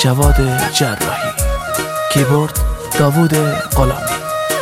جواد جراحی، کیبورد داوود غلامی.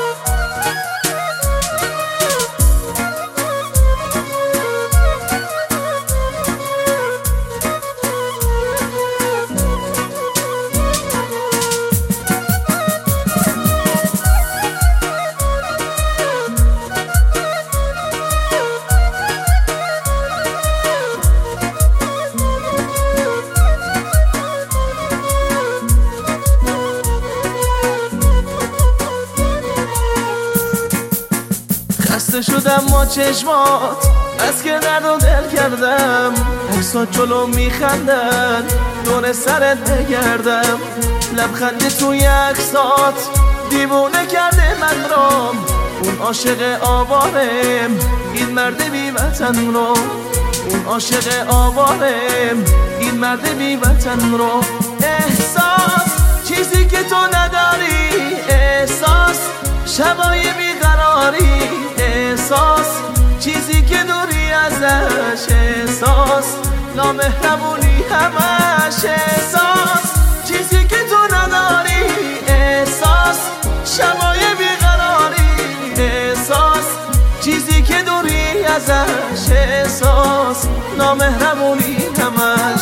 خسته شدم با چشمات، از که درد و دل کردم. عکسات جلو میخندن، دور سرت بگردم. لبخند توی عکسات دیوونه کرده من رو. اون عاشق آوارم، این مرد بی وطن رو. اون عاشق آوارم، این مرد بی وطن رو. احساس چیزی که تو نداری، احساس شبای بیقراری، احساس چیزی که دوری ازش، احساس نامهربونی همش، احساس چیزی که تو نداری، احساس شبای بیقراری، احساس چیزی که دوری ازش، احساس نامهربونی همش.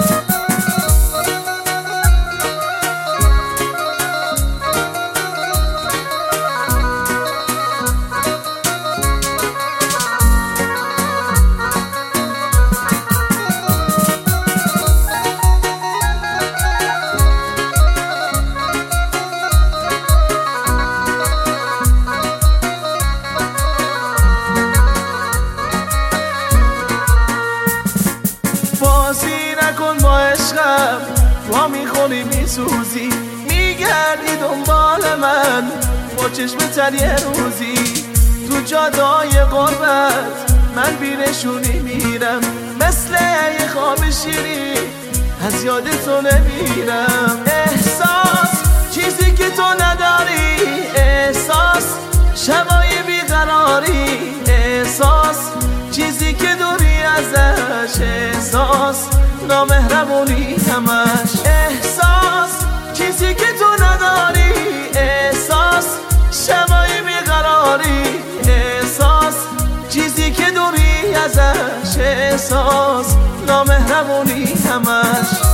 بازی نکن با عشقم، وا میخونی میسوزی. میگردی دنبال من با چشم تر یه روزی. تو جادای غربت من بینشونی میرم، مثل یه خواب شیری از یاد تو نمیرم. احساس چیزی که تو نداری، احساس شبای بیقراری، احساس چیزی که دوری ازش، احساس نامهربونی همش. احساس چیزی که تو نداری، احساس شبای بیقراری، احساس چیزی که دوری ازش، احساس نامهربونی همش.